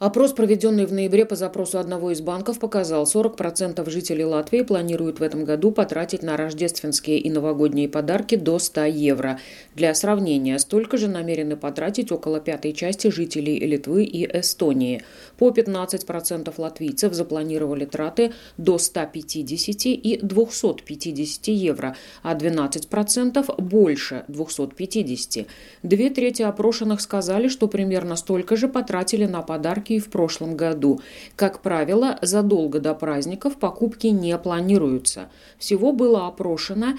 Опрос, проведенный в ноябре по запросу одного из банков, показал, 40% жителей Латвии планируют в этом году потратить на рождественские и новогодние подарки до 100 евро. Для сравнения, столько же намерены потратить около пятой части жителей Литвы и Эстонии. По 15% латвийцев запланировали траты до 150 и 250 евро, а 12% больше 250. Две трети опрошенных сказали, что примерно столько же потратили на подарки и в прошлом году. Как правило, задолго до праздников покупки не планируются. Всего было опрошено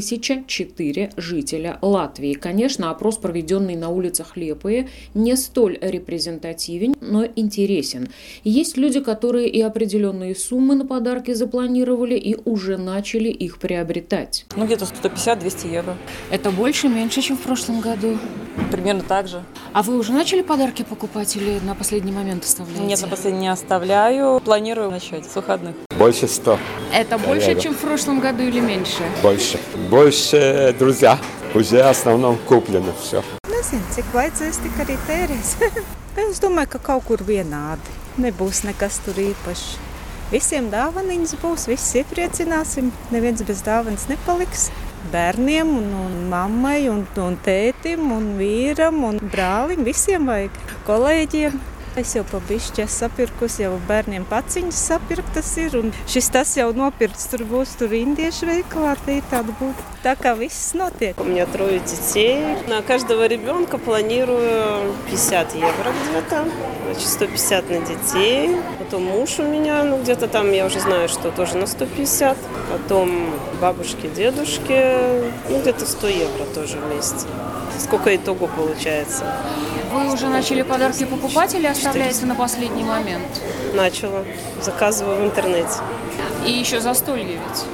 1004 жителя Латвии. Конечно, опрос, проведенный на улицах Лиепая, не столь репрезентативен, но интересен. Есть люди, которые и определенные суммы на подарки запланировали и уже начали их приобретать. Где-то 150-200 евро. Это больше, меньше, чем в прошлом году? Примерно так же. А вы уже начали подарки покупать или на последний момент оставляете? Нет, на последний не оставляю. Планирую начать с выходных. Больше 100. Это больше, чем в прошлом году или меньше? Больше. Больше, друзья. Уже в основном куплено все. Nezinu, cik vajadzēs, tik arī tērēs. Es domāju, ka kaut kur vienādi. Nebūs nekas tur īpašs. Visiem dāvaniņas būs, visi iepriecināsim. Neviens bez dāvanas nepaliks. Bērniem un mammai un tētim un vīram un brālim visiem vajag. Kolēģiem. Es jau pabišķi sapirkusi, jau bērniem paciņas sapirktas ir, un tas jau nopirkts, tur būs индiešu veikalā, tāda būtu. Так как viss notiek. У меня 3 детей. На каждого ребенка планирую 50 евро где-то, значит 150 на детей. Потом муж у меня, где-то там я уже знаю, что тоже на 150. Потом бабушки, дедушки, где-то 100 евро тоже вместе. Сколько итого получается? Вы уже начали подарки покупать или оставляете на последний момент? Начала. Заказываю в интернете. И еще застолье ведь?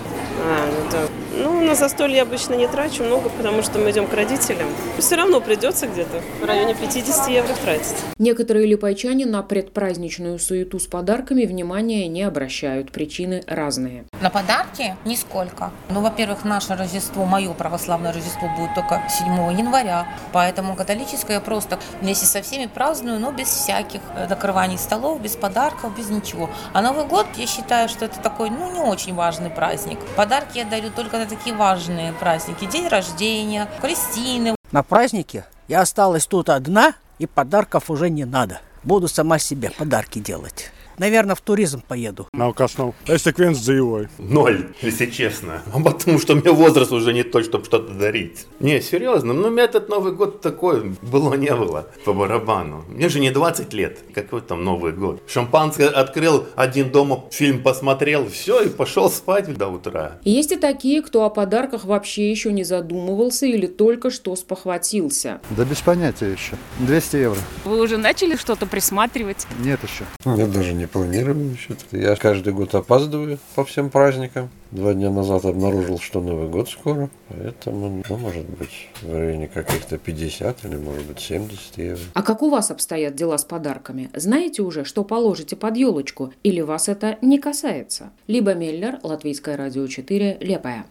Да. На застолье обычно не трачу много, потому что мы идем к родителям. Все равно придется где-то в районе 50 евро тратить. Некоторые лиепайчане на предпраздничную суету с подарками внимания не обращают. Причины разные. На подарки нисколько. Во-первых, наше Рождество, мое православное Рождество будет только 7 января. Поэтому католическое просто вместе со всеми праздную, но без всяких накрываний столов, без подарков, без ничего. А Новый год, я считаю, что это такой, не очень важный праздник. Подарки я дарю только на такие важные праздники. День рождения, крестины. На празднике я осталась тут одна, и подарков уже не надо. Буду сама себе подарки делать. Наверное, в туризм поеду. Es tik viens dzīvoju. 0, если честно. Потому что у меня возраст уже не тот, чтобы что-то дарить. Не, серьезно. У меня этот Новый год такой было-не было по барабану. Мне же не 20 лет. Какой там Новый год? Шампанское открыл, один дома фильм посмотрел, все, и пошел спать до утра. Есть и такие, кто о подарках вообще еще не задумывался или только что спохватился. Да без понятия еще. 200 евро. Вы уже начали что-то присматривать? Нет еще. Я даже не планирую еще. Я каждый год опаздываю по всем праздникам. 2 дня назад обнаружил, что Новый год скоро. Поэтому, может быть, в районе каких-то 50 или, может быть, 70 евро. А как у вас обстоят дела с подарками? Знаете уже, что положите под елочку? Или вас это не касается? Либо Меллер, Латвийское радио 4, Лиепая.